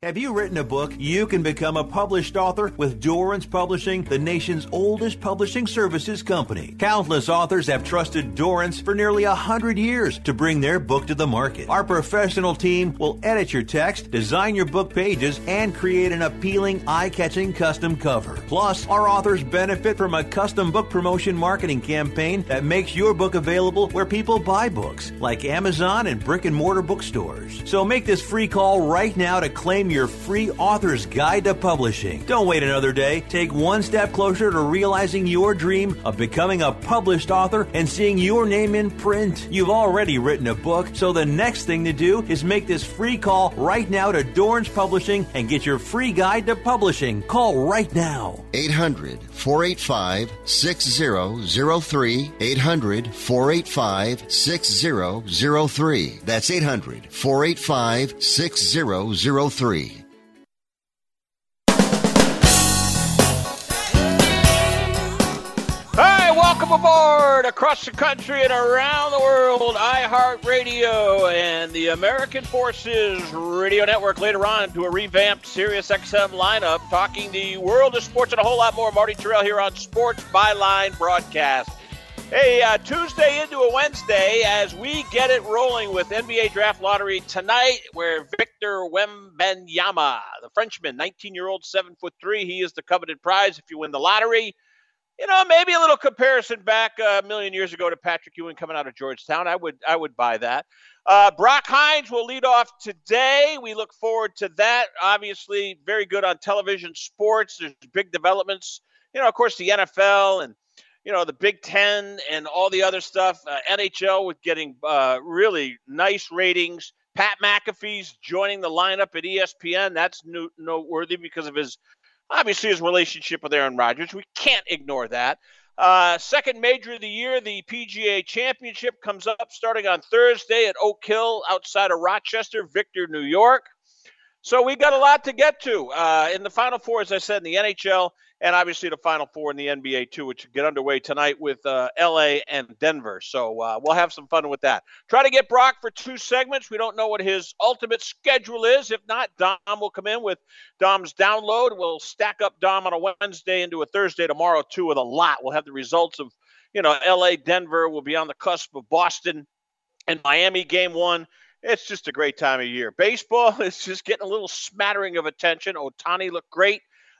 Have you written a book? You can become a published author with Dorrance Publishing, the nation's oldest publishing services company. Countless authors have trusted Dorrance for nearly 100 years to bring their book to the market. Our professional team will edit your text, design your book pages, and create an appealing, eye-catching custom cover. Plus, our authors benefit from a custom book promotion marketing campaign that makes your book available where people buy books, like Amazon and brick-and-mortar bookstores. So make this free call right now to claim your free author's guide to publishing. Don't wait another day. Take one step closer to realizing your dream of becoming a published author and seeing your name in print. You've already written a book, so the next thing to do is make this free call right now to Dorrance Publishing and get your free guide to publishing. Call right now. 800-485-6003. 800-485-6003. That's 800-485-6003. Hi, welcome aboard across the country and around the world. iHeartRadio and the American Forces Radio Network. Later on to a revamped SiriusXM lineup, talking the world of sports and a whole lot more. Marty Terrell here on Sports Byline Broadcast. Hey, Tuesday into a Wednesday as we get it rolling with NBA Draft Lottery tonight, where Victor Wembanyama, the Frenchman, 19-year-old, 7'3", he is the coveted prize if you win the lottery. You know, maybe a little comparison back a million years ago to Patrick Ewing coming out of Georgetown. I would buy that. Brock Hines will lead off today. We look forward to that. Obviously, very good on television sports. There's big developments. You know, of course, the NFL and, you know, the Big Ten and all the other stuff. NHL with getting really nice ratings. Pat McAfee's joining the lineup at ESPN. That's noteworthy because of his relationship with Aaron Rodgers. We can't ignore that. Second major of the year, the PGA Championship, comes up starting on Thursday at Oak Hill outside of Rochester, Victor, New York. So we've got a lot to get to in the Final Four, as I said, in the NHL, and obviously the Final Four in the NBA too, which will get underway tonight with LA and Denver. So we'll have some fun with that. Try to get Brock for 2 segments. We don't know what his ultimate schedule is. If not, Dom will come in with Dom's download. We'll stack up Dom on a Wednesday into a Thursday tomorrow too with a lot. We'll have the results of, you know, LA, Denver. We'll be on the cusp of Boston and Miami game 1. It's just a great time of year. Baseball is just getting a little smattering of attention. Ohtani looked great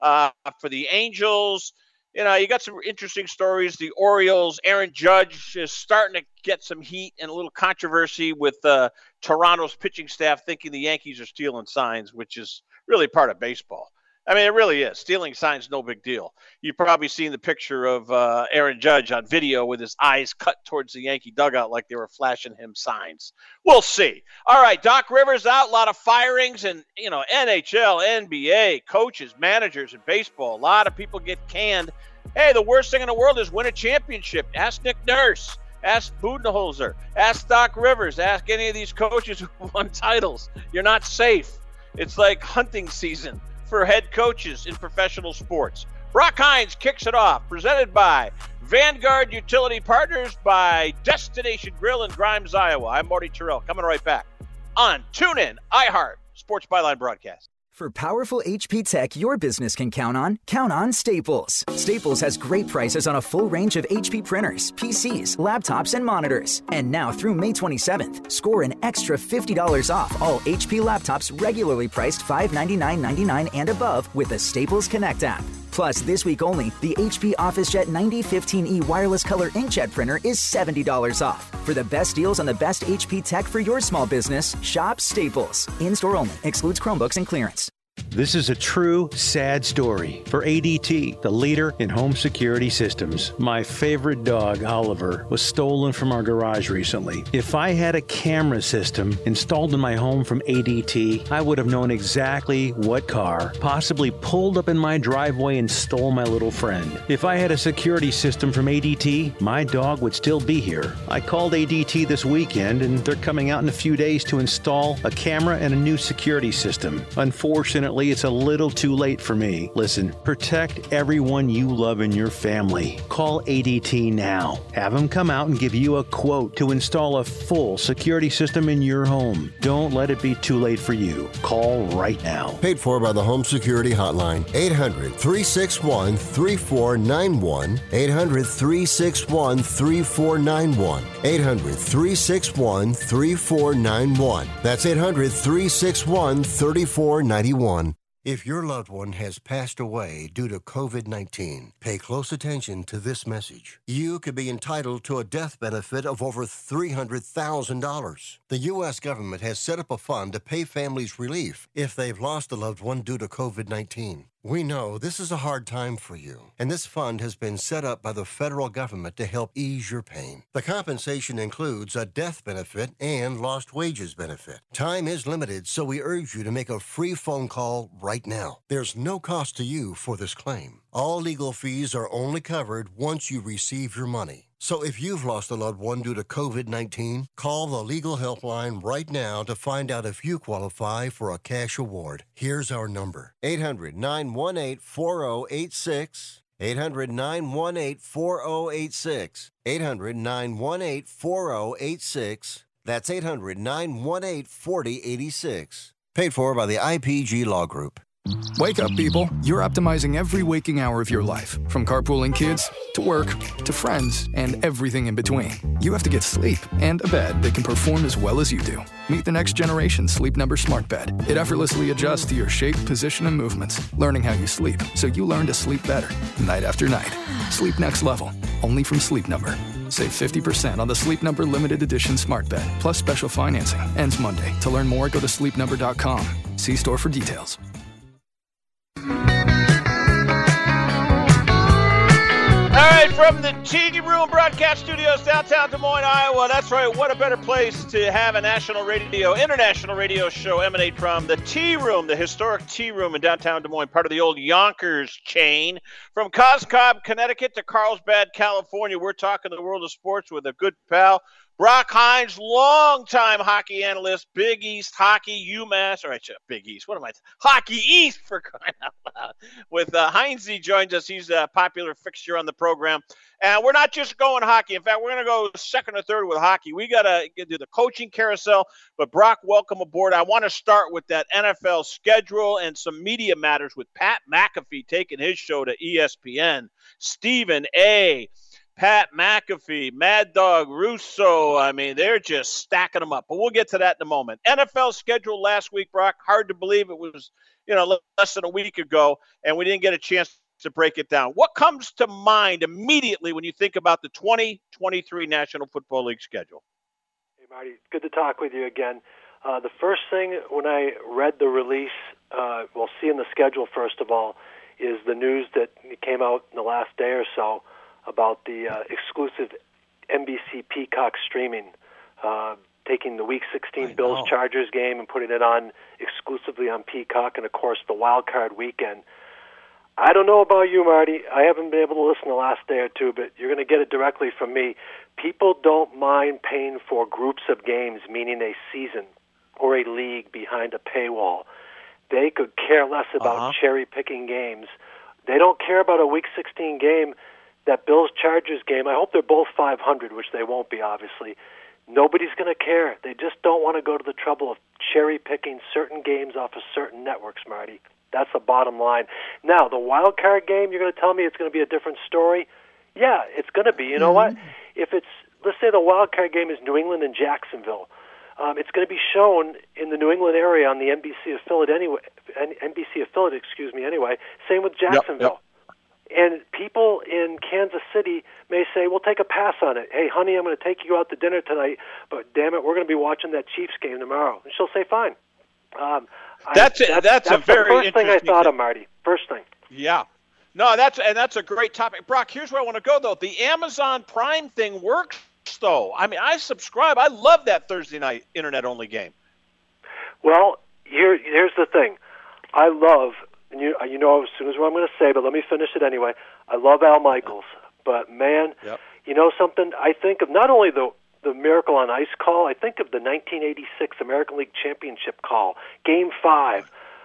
for the Angels. You know, you got some interesting stories. The Orioles, Aaron Judge is starting to get some heat and a little controversy with Toronto's pitching staff thinking the Yankees are stealing signs, which is really part of baseball. I mean, it really is. Stealing signs, no big deal. You've probably seen the picture of Aaron Judge on video with his eyes cut towards the Yankee dugout like they were flashing him signs. We'll see. All right, Doc Rivers out. A lot of firings and, you know, NHL, NBA, coaches, managers in baseball. A lot of people get canned. Hey, the worst thing in the world is win a championship. Ask Nick Nurse. Ask Budenholzer. Ask Doc Rivers. Ask any of these coaches who won titles. You're not safe. It's like hunting season for head coaches in professional sports. Brock Hines kicks it off, presented by Vanguard Utility Partners, by Destination Grill in Grimes, Iowa. I'm Marty Terrell, coming right back on TuneIn, iHeart, Sports Byline Broadcast. For powerful HP tech your business can count on Staples. Staples has great prices on a full range of HP printers, PCs, laptops, and monitors. And now through May 27th, score an extra $50 off all HP laptops regularly priced $599.99 and above with the Staples Connect app. Plus, this week only, the HP OfficeJet 9015E wireless color inkjet printer is $70 off. For the best deals on the best HP tech for your small business, shop Staples. In-store only. Excludes Chromebooks and clearance. This is a true, sad story for ADT, the leader in home security systems. My favorite dog, Oliver, was stolen from our garage recently. If I had a camera system installed in my home from ADT, I would have known exactly what car possibly pulled up in my driveway and stole my little friend. If I had a security system from ADT, my dog would still be here. I called ADT this weekend, and they're coming out in a few days to install a camera and a new security system. Unfortunately, Unfortunately, it's a little too late for me. Listen, protect everyone you love in your family. Call ADT now. Have them come out and give you a quote to install a full security system in your home. Don't let it be too late for you. Call right now. Paid for by the Home Security Hotline. 800-361-3491. 800-361-3491. 800-361-3491. That's 800-361-3491. If your loved one has passed away due to COVID-19, pay close attention to this message. You could be entitled to a death benefit of over $300,000. The U.S. government has set up a fund to pay families relief if they've lost a loved one due to COVID-19. We know this is a hard time for you, and this fund has been set up by the federal government to help ease your pain. The compensation includes a death benefit and lost wages benefit. Time is limited, so we urge you to make a free phone call right now. There's no cost to you for this claim. All legal fees are only covered once you receive your money. So if you've lost a loved one due to COVID-19, call the legal helpline right now to find out if you qualify for a cash award. Here's our number: 800-918-4086. 800-918-4086. 800-918-4086. That's 800-918-4086. Paid for by the IPG Law Group. Wake up, people. You're optimizing every waking hour of your life, from carpooling kids to work to friends and everything in between. You have to get sleep and a bed that can perform as well as you do. Meet the next generation Sleep Number Smart Bed. It effortlessly adjusts to your shape, position, and movements, learning how you sleep so you learn to sleep better night after night. Sleep next level, only from Sleep Number. Save 50% on the Sleep Number Limited Edition Smart Bed, plus special financing. Ends Monday. To learn more, go to sleepnumber.com. See store for details. All right, from the Tea Room Broadcast Studios, downtown Des Moines, Iowa. That's right. What a better place to have a international radio show emanate from. The Tea Room, the historic Tea Room in downtown Des Moines, part of the old Yonkers chain. From Coscob, Connecticut to Carlsbad, California, we're talking the world of sports with a good pal, Brock Hines, longtime hockey analyst, Big East Hockey, UMass, all right, Big East, Hockey East, for crying out loud. With Heinze joins us. He's a popular fixture on the program. And we're not just going hockey. In fact, we're going to go second or third with hockey. We got to do the coaching carousel. But, Brock, welcome aboard. I want to start with that NFL schedule and some media matters with Pat McAfee taking his show to ESPN. Stephen A., Pat McAfee, Mad Dog Russo, I mean, they're just stacking them up. But we'll get to that in a moment. NFL schedule last week, Brock, hard to believe it was, less than a week ago, and we didn't get a chance to break it down. What comes to mind immediately when you think about the 2023 National Football League schedule? Hey, Marty, it's good to talk with you again. The first thing when I read the release, seeing the schedule, first of all, is the news that came out in the last day or so about the exclusive NBC Peacock streaming, taking the Week 16 Bills-Chargers game and putting it on exclusively on Peacock, and, of course, the wild card weekend. I don't know about you, Marty. I haven't been able to listen the last day or two, but you're going to get it directly from me. People don't mind paying for groups of games, meaning a season or a league behind a paywall. They could care less about cherry-picking games. They don't care about a Week 16 game. That Bills-Chargers game, I hope they're both 500, which they won't be, obviously. Nobody's going to care. They just don't want to go to the trouble of cherry-picking certain games off of certain networks, Marty. That's the bottom line. Now, the wild card game, you're going to tell me it's going to be a different story? Yeah, it's going to be. You know what? If it's, let's say the wild card game is New England and Jacksonville, it's going to be shown in the New England area on the NBC affiliate anyway. Anyway. Same with Jacksonville. Yep. And people in Kansas City may say, we'll take a pass on it. Hey, honey, I'm going to take you out to dinner tonight, but damn it, we're going to be watching that Chiefs game tomorrow. And she'll say, fine. That's a very first thing I thought of, Marty. First thing. Yeah. No, that's a great topic. Brock, here's where I want to go, though. The Amazon Prime thing works, though. I mean, I subscribe. I love that Thursday night internet-only game. Well, here's the thing. I love... And you know as soon as what I'm going to say, but let me finish it anyway. I love Al Michaels, but man, you know something? I think of not only the Miracle on Ice call, I think of the 1986 American League Championship call, Game 5,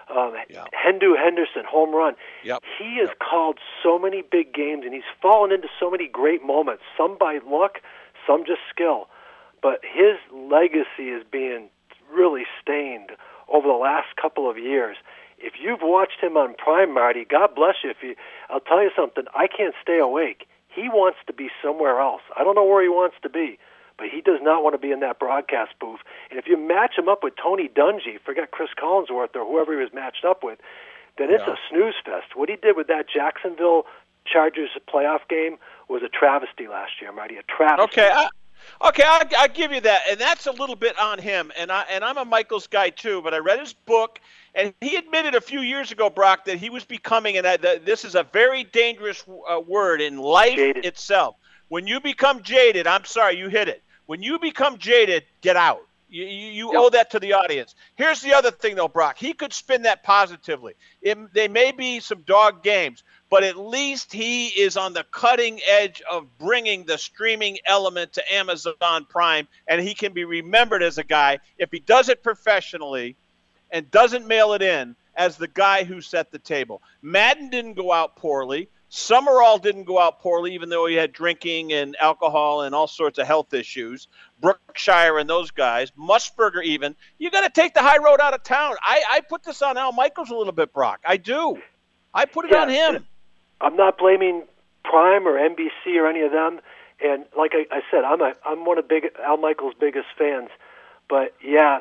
Hendu Henderson, home run. He has called so many big games, and he's fallen into so many great moments, some by luck, some just skill. But his legacy is being really stained over the last couple of years. If you've watched him on Prime, Marty, God bless you. I'll tell you something, I can't stay awake. He wants to be somewhere else. I don't know where he wants to be, but he does not want to be in that broadcast booth. And if you match him up with Tony Dungy, forget Chris Collinsworth or whoever he was matched up with, then it's a snooze fest. What he did with that Jacksonville Chargers playoff game was a travesty last year, Marty, a travesty. Okay, I'll give you that, and that's a little bit on him. And I'm a Michaels guy too, but I read his book, and he admitted a few years ago, Brock, that he was becoming, and this is a very dangerous word in life itself. When you become jaded, I'm sorry, you hit it. When you become jaded, get out. You owe that to the audience. Here's the other thing, though, Brock. He could spin that positively. They may be some dog games, but at least he is on the cutting edge of bringing the streaming element to Amazon Prime, and he can be remembered as a guy, if he does it professionally and doesn't mail it in, as the guy who set the table. Madden didn't go out poorly. Summerall didn't go out poorly, even though he had drinking and alcohol and all sorts of health issues. Brookshire and those guys, Musburger even. You got to take the high road out of town. I put this on Al Michaels a little bit, Brock. I do. I put it on him. I'm not blaming Prime or NBC or any of them. And like I said, I'm one of Al Michaels' biggest fans. But,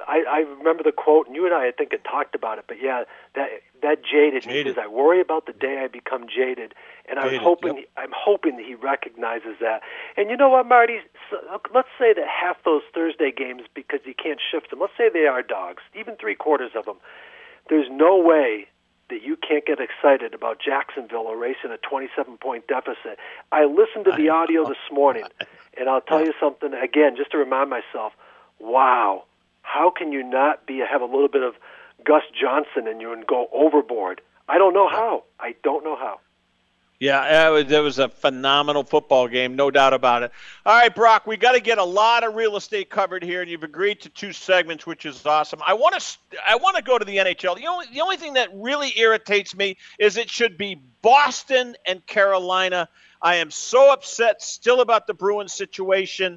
I remember the quote, and you and I think, had talked about it. But, that jaded. He says, I worry about the day I become jaded. And I'm hoping that he recognizes that. And you know what, Marty? So, let's say that half those Thursday games, because you can't shift them, let's say they are dogs, even 3/4 of them. There's no way that you can't get excited about Jacksonville erasing a 27-point deficit. I listened to the audio this morning, and I'll tell you something, again, just to remind myself, wow, how can you not have a little bit of Gus Johnson in you and go overboard? I don't know how. I don't know how. Yeah, it was a phenomenal football game, no doubt about it. All right, Brock, we got to get a lot of real estate covered here, and you've agreed to 2 segments, which is awesome. I want to go to the NHL. The only thing that really irritates me is it should be Boston and Carolina. I am so upset still about the Bruins situation.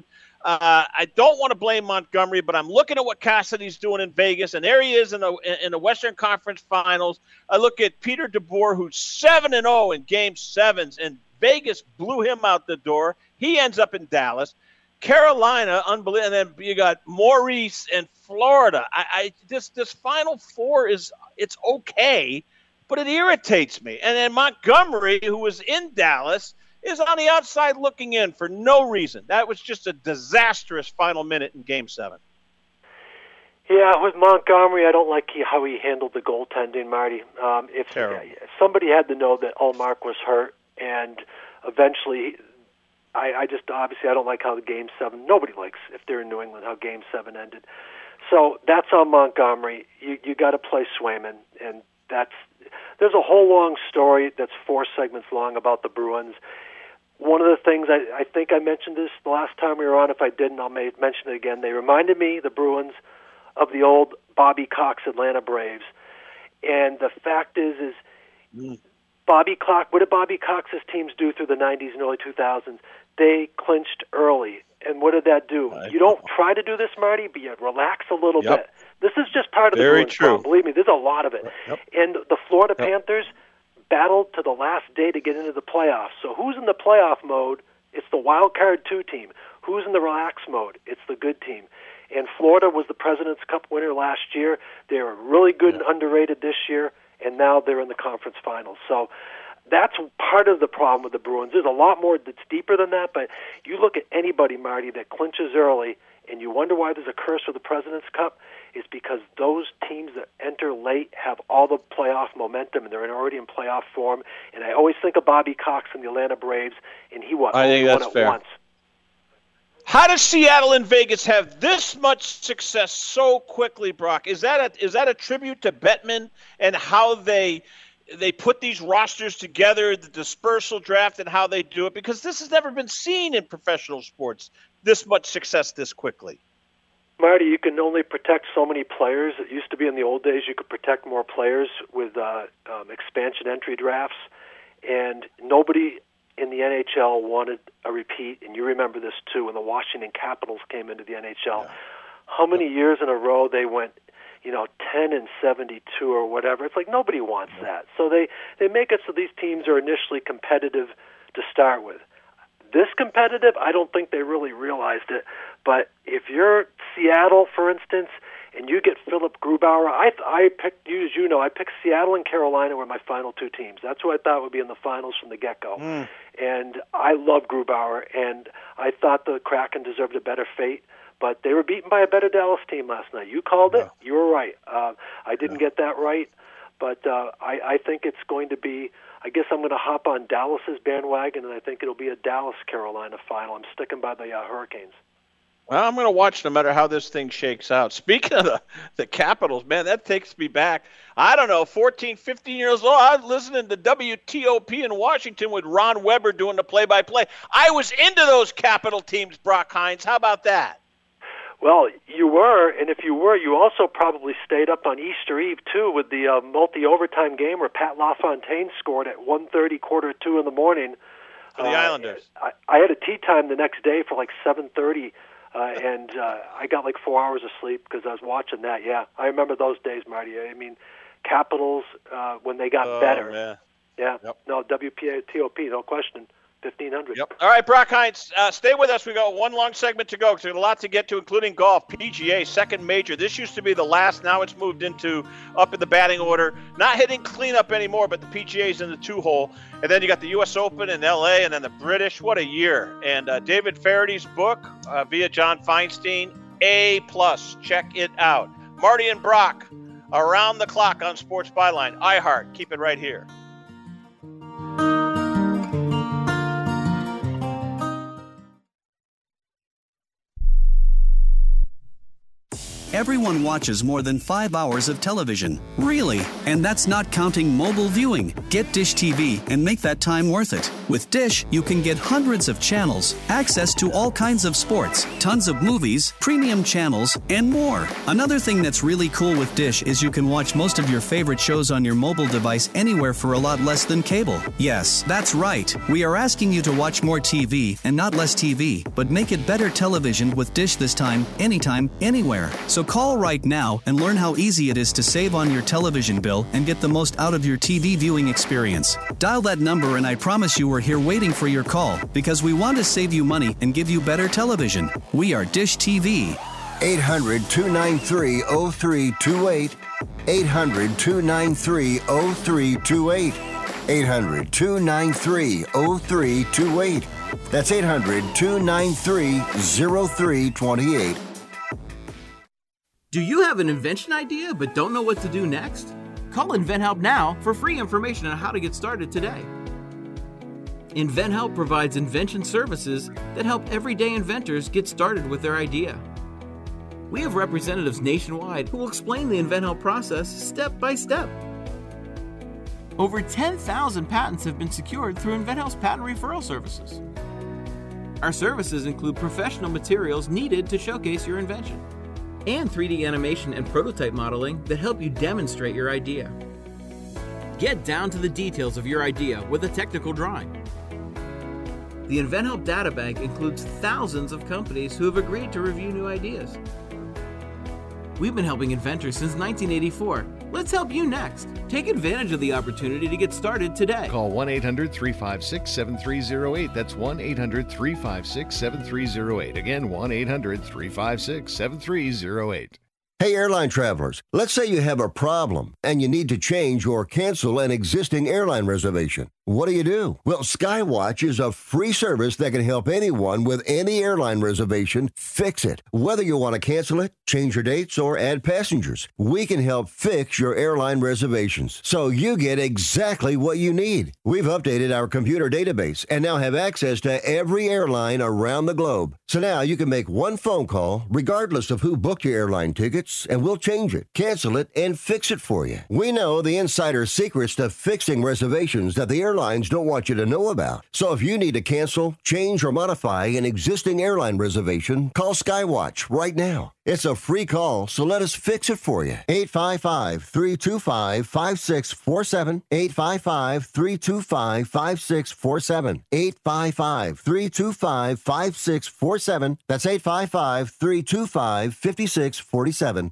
I don't want to blame Montgomery, but I'm looking at what Cassidy's doing in Vegas, and there he is in the Western Conference Finals. I look at Peter DeBoer, who's 7-0 in Game 7s, and Vegas blew him out the door. He ends up in Dallas. Carolina, unbelievable, and then you got Maurice and Florida. This Final Four it's okay, but it irritates me. And then Montgomery, who was in Dallas, is on the outside looking in for no reason. That was just a disastrous final minute in Game 7. Yeah, with Montgomery, I don't like how he handled the goaltending, Marty. If somebody had to know that Ullmark was hurt, and eventually, I don't like how the Game 7, nobody likes, if they're in New England, how Game 7 ended. So that's on Montgomery. You got to play Swayman, and there's a whole long story that's 4 segments long about the Bruins. One of the things, I think I mentioned this the last time we were on. If I didn't, I'll mention it again. They reminded me, the Bruins, of the old Bobby Cox Atlanta Braves. And the fact is Bobby Cox, what did Bobby Cox's teams do through the 90s and early 2000s? They clinched early. And what did that do? You don't try to do this, Marty, but you relax a little bit. This is just part of the Bruins problem. Believe me, there's a lot of it. And the Florida Panthers battled to the last day to get into the playoffs. So who's in the playoff mode? It's the wild card 2 team. Who's in the relax mode? It's the good team. And Florida was the President's Cup winner last year. They were really good and underrated this year, and now they're in the conference finals. So that's part of the problem with the Bruins. There's a lot more that's deeper than that, but you look at anybody, Marty, that clinches early, and you wonder why there's a curse with the President's Cup, is because those teams that enter late have all the playoff momentum, and they're already in playoff form. And I always think of Bobby Cox and the Atlanta Braves, and he won it once. How does Seattle and Vegas have this much success so quickly, Brock? Is that a tribute to Bettman and how they put these rosters together, the dispersal draft, and how they do it? Because this has never been seen in professional sports, this much success this quickly. Marty, you can only protect so many players. It used to be in the old days you could protect more players with expansion entry drafts, and nobody in the NHL wanted a repeat, and you remember this too, when the Washington Capitals came into the NHL. Yeah. How many years in a row they went, 10-72 or whatever. It's like nobody wants that. So they make it so these teams are initially competitive to start with. This competitive, I don't think they really realized it. But if you're Seattle, for instance, and you get Philip Grubauer, I picked, as you know, I picked Seattle and Carolina were my final two teams. That's who I thought would be in the finals from the get-go. And I love Grubauer, and I thought the Kraken deserved a better fate. But they were beaten by a better Dallas team last night. You called it. You were right. I didn't get that right. But I think it's going to be, I guess I'm going to hop on Dallas's bandwagon, and I think it'll be a Dallas-Carolina final. I'm sticking by the Hurricanes. Well, I'm going to watch no matter how this thing shakes out. Speaking of the Capitals, man, that takes me back, 14, 15 years old. I was listening to WTOP in Washington with Ron Weber doing the play-by-play. I was into those Capital teams, Brock Hines. How about that? Well, you were, and if you were, you also probably stayed up on Easter Eve, too, with the multi-overtime game where Pat LaFontaine scored at 1:30, 1:45 in the morning. For the Islanders. I had a tea time the next day for like 7:30, and I got like 4 hours of sleep because I was watching that. Yeah, I remember those days, Marty. I mean, Capitals, when they got better. Man. Yeah, yep. No, WTOP, no question. 1,500. Yep. All right, Brock Hines, stay with us. We got one long segment to go because there's a lot to get to, including golf. PGA, second major. This used to be the last. Now it's moved into up in the batting order. Not hitting cleanup anymore, but the PGA's in the 2-hole. And then you got the U.S. Open in L.A. and then the British. What a year. And David Farady's book via John Feinstein, A+. Check it out. Marty and Brock, around the clock on Sports Byline. iHeart. Keep it right here. Everyone watches more than 5 hours of television. Really? And that's not counting mobile viewing. Get Dish TV and make that time worth it. With Dish, you can get hundreds of channels, access to all kinds of sports, tons of movies, premium channels, and more. Another thing that's really cool with Dish is you can watch most of your favorite shows on your mobile device anywhere for a lot less than cable. Yes, that's right. We are asking you to watch more TV and not less TV, but make it better television with Dish this time, anytime, anywhere. So call right now and learn how easy it is to save on your television bill and get the most out of your TV viewing experience. Dial that number and I promise you we're here waiting for your call because we want to save you money and give you better television. We are Dish TV. 800-293-0328. 800-293-0328. 800-293-0328. That's 800-293-0328. Do you have an invention idea but don't know what to do next? Call InventHelp now for free information on how to get started today. InventHelp provides invention services that help everyday inventors get started with their idea. We have representatives nationwide who will explain the InventHelp process step by step. Over 10,000 patents have been secured through InventHelp's patent referral services. Our services include professional materials needed to showcase your invention, and 3D animation and prototype modeling that help you demonstrate your idea. Get down to the details of your idea with a technical drawing. The InventHelp Databank includes thousands of companies who have agreed to review new ideas. We've been helping inventors since 1984. Let's help you next. Take advantage of the opportunity to get started today. Call 1-800-356-7308. That's 1-800-356-7308. Again, 1-800-356-7308. Hey, airline travelers, let's say you have a problem and you need to change or cancel an existing airline reservation. What do? Well, Skywatch is a free service that can help anyone with any airline reservation fix it. Whether you want to cancel it, change your dates, or add passengers, we can help fix your airline reservations so you get exactly what you need. We've updated our computer database and now have access to every airline around the globe. So now you can make one phone call regardless of who booked your airline tickets, and we'll change it, cancel it, and fix it for you. We know the insider secrets to fixing reservations that the airlines don't want you to know about. So if you need to cancel, change, or modify an existing airline reservation, call Skywatch right now. It's a free call, so let us fix it for you. 855-325-5647. 855-325-5647. 855-325-5647. That's 855-325-5647.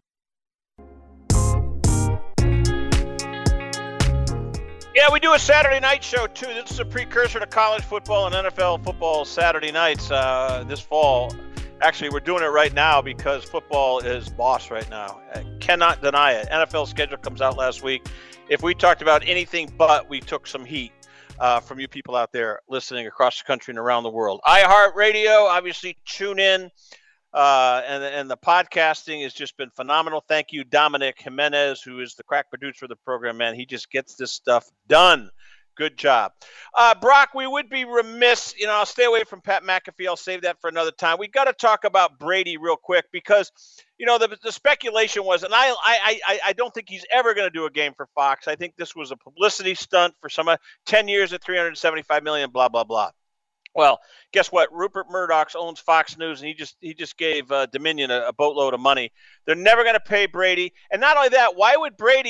Yeah, we do a Saturday night show, too. This is a precursor to college football and NFL football Saturday nights this fall. Actually, we're doing it right now because football is boss right now. I cannot deny it. NFL schedule comes out last week. If we talked about anything but, we took some heat from you people out there listening across the country and around the world. iHeartRadio, obviously, tune in. And the podcasting has just been phenomenal. Thank you, Dominic Jimenez, who is the crack producer of the program, man. He just gets this stuff done. Good job. Brock, we would be remiss. I'll stay away from Pat McAfee. I'll save that for another time. We got to talk about Brady real quick because, the speculation was, and I don't think he's ever going to do a game for Fox. I think this was a publicity stunt for 10 years at $375 million, blah, blah, blah. Well, guess what? Rupert Murdoch owns Fox News, and he just gave Dominion a boatload of money. They're never going to pay Brady. And not only that, why would Brady